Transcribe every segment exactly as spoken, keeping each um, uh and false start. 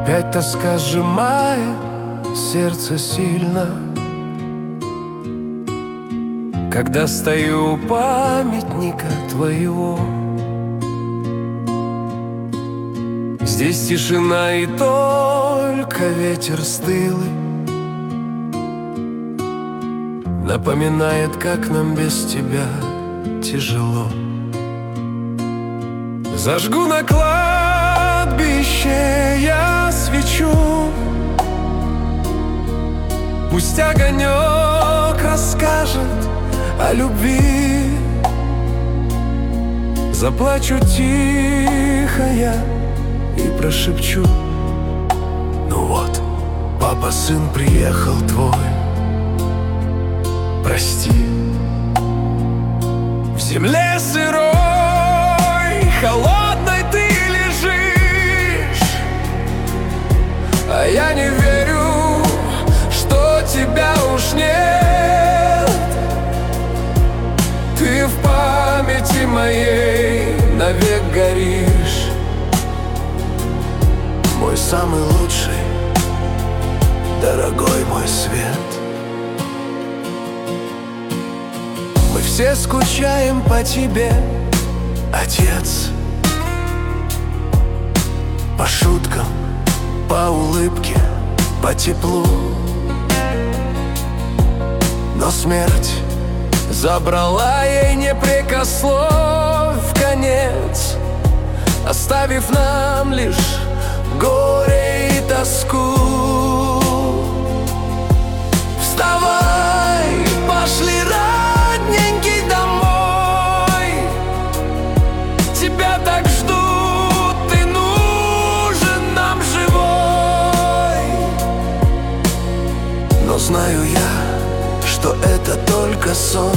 Опять тоска сжимает сердце сильно, когда стою у памятника твоего. Здесь тишина и только ветер стылый напоминает, как нам без тебя тяжело. Зажгу на кладбище я свечу, пусть огонек расскажет о любви. Заплачу тихо я и прошепчу: ну вот, папа, сын приехал твой, прости. В земле сырой, холодной ты лежишь, а я не верю, что тебя уж нет. Ты в памяти моей навек горишь, мой самый лучший, дорогой мой свет. Мы все скучаем по тебе, отец, по шуткам, по улыбке, по теплу. Но смерть забрала ей непрекословь конец, оставив нам лишь горе и тоску. Вставай, пошли, родненький, домой. Тебя так ждут, ты нужен нам живой. Но знаю я, что это только сон,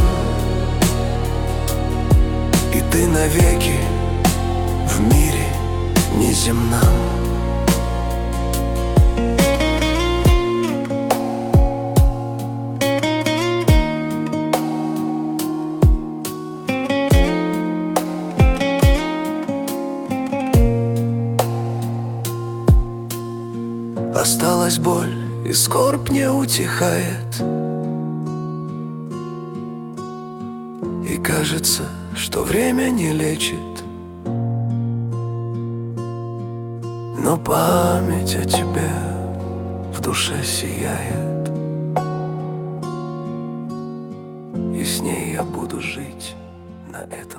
и ты навеки в мире неземном. Осталась боль, и скорбь не утихает, и кажется, что время не лечит. Но память о тебе в душе сияет, и с ней я буду жить на этом